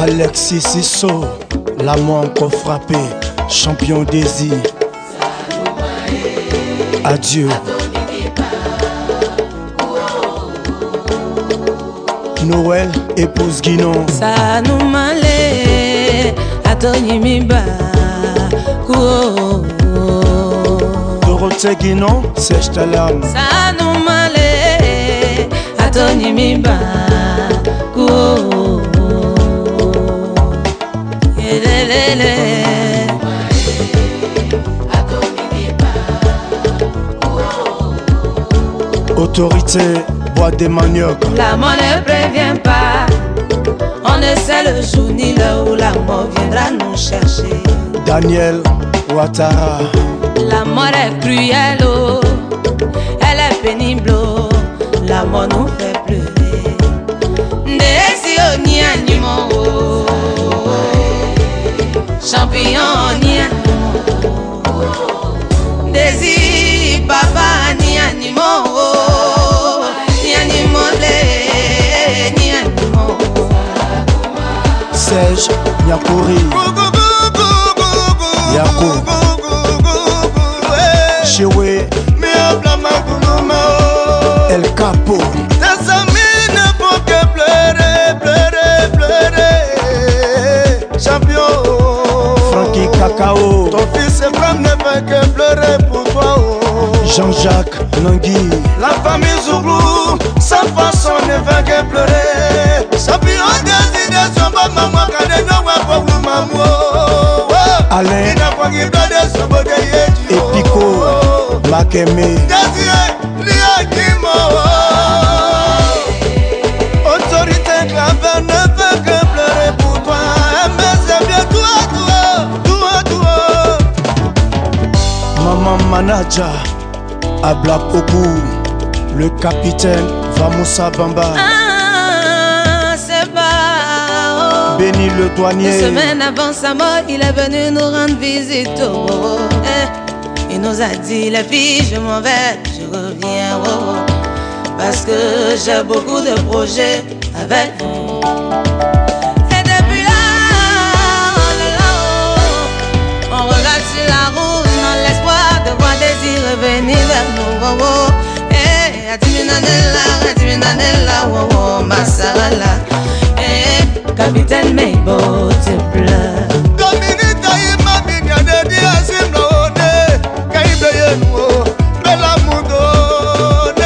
Alexis Sisso, l'amour encore frappé, champion désir. Adieu. Noël, épouse Guinon. Ça nous malé, Atoni Miba. Dorothée Guinon, sèche ta larme. Ça nous malé, Atoni Miba. Autorité, bois des maniocs. La mort ne prévient pas. On ne sait le jour ni l'heure où la mort viendra nous chercher. Daniel Ouattara. La mort est cruelle, oh. Elle est pénible, oh. La mort nous fait pleurer. Désir ni animaux, oh. Champignon ni animaux, oh. Désir papa ni animaux, oh. Ni animaux, ni animaux. Serge Nyakori. Yako Chewe El Capo. Tes amis ne font que pleurer, pleurer, pleurer. Champion Frankie Cacao. Ton fils et femme ne fait que pleurer pour toi, oh. Jean-Jacques Nangui. La famille Zouglou, sa façon ne fait que pleurer. Champion des idées, son bon maman, quand elle n'a pas pour maman. Alain Epico Makeme. Autorité clave ne fait que pleurer pour toi. Mais c'est bien toi, toi. Maman Manaja Abla Poku. Le capitaine Vamoussa Bamba. C'est pas, oh. Béni le douanier. Une semaine avant sa mort, il est venu nous rendre visite, oh, oh. Il nous a dit, les filles, je m'en vais, je reviens, oh, oh. Parce que j'ai beaucoup de projets avec vous. Et depuis là, oh là là, oh, on regarde sur la route dans l'espoir de voir Désir revenir vers nous, oh, oh. Adiminanella, oh, oh, Massarala. Capitaine Meibo te pleure. Dominique Taïma Binya de Diazim Lode. Kaïbe Yenwo, Bella Moudone.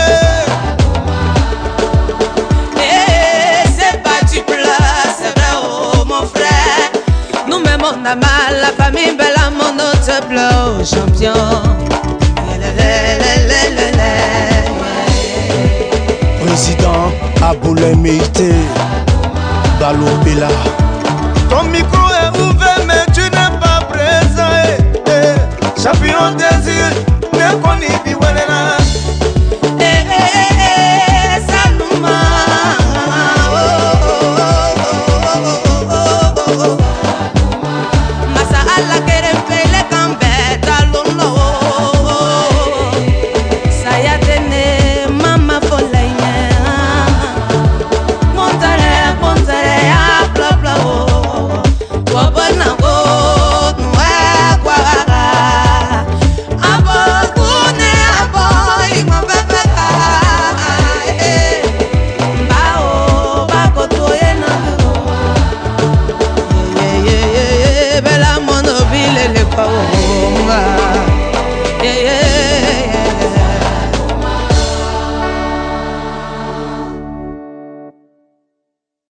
C'est pas tu pleures, c'est vrai, oh mon frère. Nous-mêmes on a mal, la famille Bella Mondo te pleure, oh, champion. Président Aboulé Meïté Balo Bella. Ton micro est ouvert.